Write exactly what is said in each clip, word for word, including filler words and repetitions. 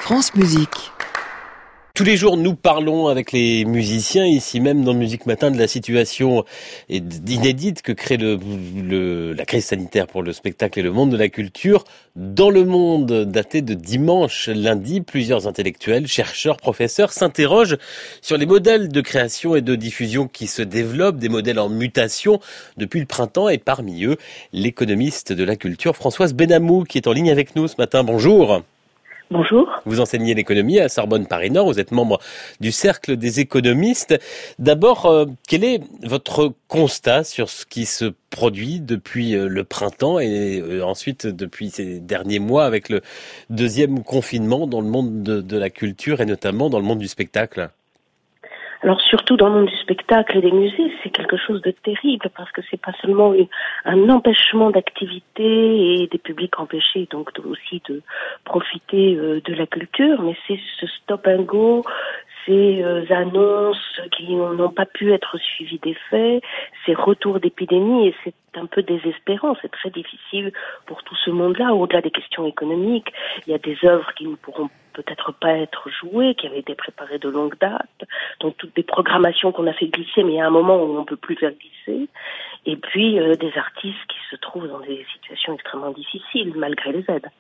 France Musique. Tous les jours, nous parlons avec les musiciens, ici même dans Musique Matin, de la situation inédite que crée le, le, la crise sanitaire pour le spectacle et le monde de la culture. Dans Le Monde, daté de dimanche, lundi, plusieurs intellectuels, chercheurs, professeurs s'interrogent sur les modèles de création et de diffusion qui se développent, des modèles en mutation depuis le printemps, et parmi eux, l'économiste de la culture Françoise Benamou, qui est en ligne avec nous ce matin. Bonjour. Bonjour. Vous enseignez l'économie à Sorbonne Paris Nord, vous êtes membre du Cercle des économistes. D'abord, euh, quel est votre constat sur ce qui se produit depuis euh, le printemps et euh, ensuite depuis ces derniers mois avec le deuxième confinement dans le monde de, de la culture et notamment dans le monde du spectacle ? Alors surtout dans le monde du spectacle et des musées, c'est quelque chose de terrible parce que c'est pas seulement une, un empêchement d'activité et des publics empêchés donc de, aussi de profiter euh, de la culture, mais c'est ce stop and go, ces euh, annonces qui n'ont pas pu être suivies d'effets, ces retours d'épidémie, et c'est un peu désespérant, c'est très difficile pour tout ce monde-là. Au-delà des questions économiques, il y a des œuvres qui ne pourront peut-être pas être jouées, qui avaient été préparées de longue date, donc toutes des programmations qu'on a fait glisser, mais il y a un moment où on ne peut plus faire glisser, et puis euh, des artistes qui se trouvent dans des situations extrêmement difficiles, malgré les aides.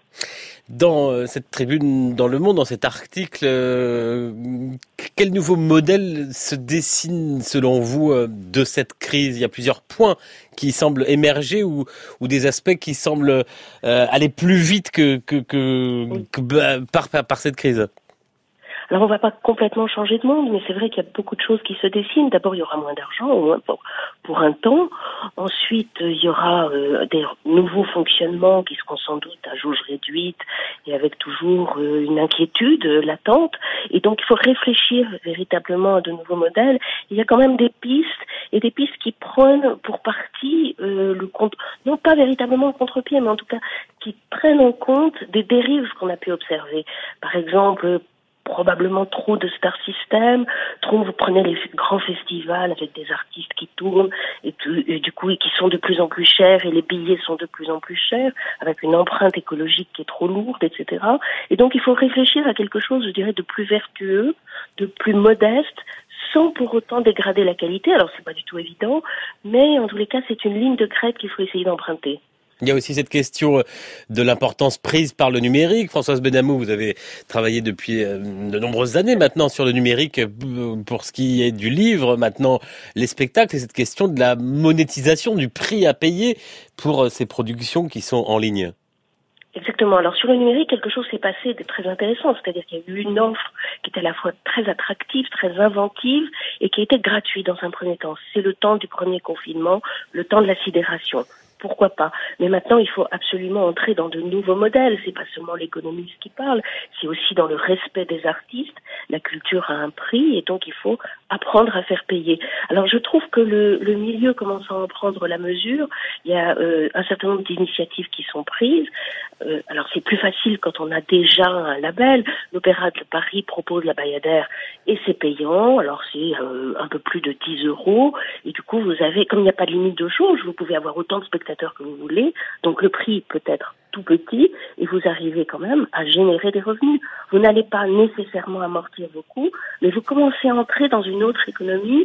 Dans euh, cette tribune, dans Le Monde, dans cet article, euh, quel nouveau modèle se dessine selon vous euh, de cette crise ? Il y a plusieurs points qui semblent émerger ou, ou des aspects qui semblent euh, aller plus vite que, que, que, oui. que bah, par, par, par cette crise. Alors on va pas complètement changer de monde, mais c'est vrai qu'il y a beaucoup de choses qui se dessinent. D'abord, il y aura moins d'argent, au moins pour, pour un temps. Ensuite, il y aura euh, des nouveaux fonctionnements qui seront sans doute à jauge réduite et avec toujours euh, une inquiétude euh, latente. Et donc, il faut réfléchir véritablement à de nouveaux modèles. Il y a quand même des pistes, et des pistes qui prennent pour partie euh, le compte, non pas véritablement le contre-pied, mais en tout cas qui prennent en compte des dérives qu'on a pu observer. Par exemple, probablement trop de star system, trop vous prenez les grands festivals avec des artistes qui tournent et, tout, et du coup et qui sont de plus en plus chers et les billets sont de plus en plus chers avec une empreinte écologique qui est trop lourde, et cetera. Et donc il faut réfléchir à quelque chose, je dirais, de plus vertueux, de plus modeste, sans pour autant dégrader la qualité. Alors c'est pas du tout évident, mais en tous les cas c'est une ligne de crête qu'il faut essayer d'emprunter. Il y a aussi cette question de l'importance prise par le numérique. Françoise Benamou, vous avez travaillé depuis de nombreuses années maintenant sur le numérique pour ce qui est du livre, maintenant les spectacles, et cette question de la monétisation, du prix à payer pour ces productions qui sont en ligne. Exactement. Alors sur le numérique, quelque chose s'est passé de très intéressant, c'est-à-dire qu'il y a eu une offre qui était à la fois très attractive, très inventive et qui était gratuite dans un premier temps. C'est le temps du premier confinement, le temps de la sidération. Pourquoi pas ? Mais maintenant, il faut absolument entrer dans de nouveaux modèles. C'est pas seulement l'économiste qui parle, c'est aussi dans le respect des artistes. La culture a un prix et donc il faut apprendre à faire payer. Alors je trouve que le, le milieu commence à en prendre la mesure. Il y a euh, un certain nombre d'initiatives qui sont prises. Euh, alors c'est plus facile quand on a déjà un label. L'Opéra de Paris propose la Bayadère et c'est payant. Alors c'est euh, un peu plus de dix euros. Et du coup, vous avez, comme il n'y a pas de limite de jauge, vous pouvez avoir autant de spectateurs que vous voulez. Donc le prix peut être tout petit et vous arrivez quand même à générer des revenus. Vous n'allez pas nécessairement amortir vos coûts, mais vous commencez à entrer dans une autre économie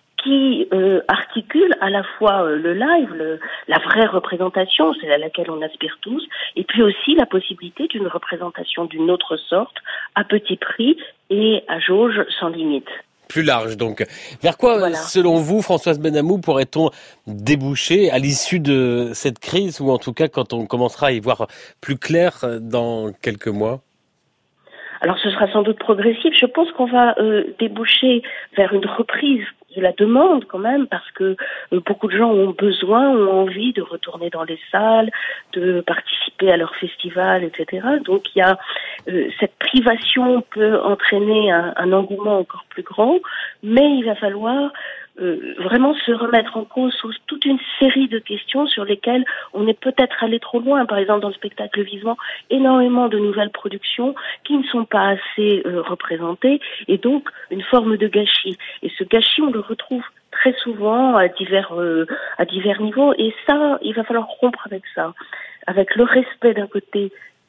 qui euh, articule à la fois euh, le live, le, la vraie représentation, c'est à laquelle on aspire tous, et puis aussi la possibilité d'une représentation d'une autre sorte, à petit prix et à jauge sans limite. Plus large donc. Vers quoi, voilà, selon vous, Françoise Benamou, pourrait-on déboucher à l'issue de cette crise, ou en tout cas quand on commencera à y voir plus clair dans quelques mois ? Alors ce sera sans doute progressif. Je pense qu'on va euh, déboucher vers une reprise de la demande quand même, parce que euh, beaucoup de gens ont besoin, ont envie de retourner dans les salles, de participer à leurs festivals, et cetera. Donc il y a euh, cette privation peut entraîner un, un engouement encore plus grand, mais il va falloir Euh, vraiment se remettre en cause sur toute une série de questions sur lesquelles on est peut-être allé trop loin. Par exemple, dans le spectacle vivant, énormément de nouvelles productions qui ne sont pas assez euh, représentées, et donc une forme de gâchis. Et ce gâchis, on le retrouve très souvent à divers euh, à divers niveaux, et ça, il va falloir rompre avec ça, avec le respect d'un côté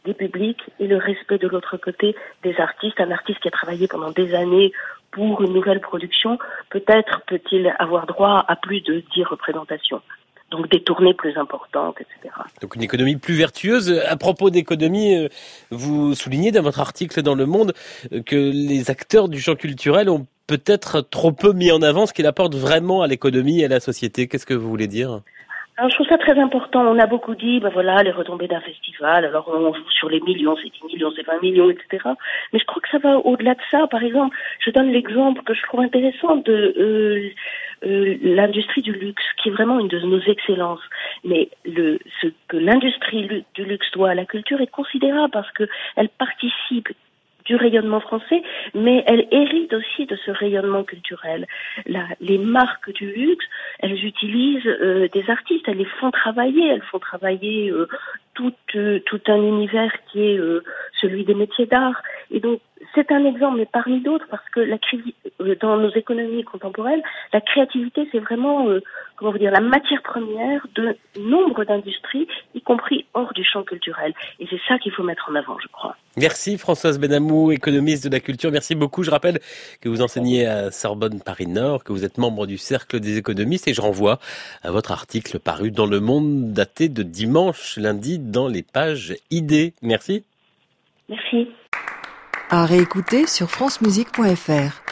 des publics et le respect de l'autre côté des artistes. Un artiste qui a travaillé pendant des années pour une nouvelle production, peut-être peut-il avoir droit à plus de dix représentations. Donc des tournées plus importantes, et cetera. Donc une économie plus vertueuse. À propos d'économie, vous soulignez dans votre article dans Le Monde que les acteurs du champ culturel ont peut-être trop peu mis en avant ce qu'il apporte vraiment à l'économie et à la société. Qu'est-ce que vous voulez dire ? Alors, je trouve ça très important. On a beaucoup dit, ben voilà, les retombées d'un festival. Alors, on joue sur les millions, c'est dix millions, c'est vingt millions, et cetera. Mais je crois que ça va au-delà de ça. Par exemple, je donne l'exemple que je trouve intéressant de euh, euh, l'industrie du luxe, qui est vraiment une de nos excellences. Mais le, ce que l'industrie du luxe doit à la culture est considérable parce que elle participe du rayonnement français, mais elle hérite aussi de ce rayonnement culturel. La, les marques du luxe, elles utilisent euh, des artistes, elles les font travailler, elles font travailler euh, tout, euh, tout un univers qui est euh, celui des métiers d'art. Et donc, c'est un exemple, mais parmi d'autres, parce que la euh, dans nos économies contemporaines, la créativité, c'est vraiment, euh, comment vous dire, la matière première de nombre d'industries, y compris hors du champ culturel. Et c'est ça qu'il faut mettre en avant, je crois. Merci Françoise Benamou, économiste de la culture. Merci beaucoup. Je rappelle que vous enseignez à Sorbonne Paris-Nord, que vous êtes membre du Cercle des économistes et je renvoie à votre article paru dans Le Monde, daté de dimanche, lundi, dans les pages I D. Merci. Merci. À réécouter sur francemusique point f r.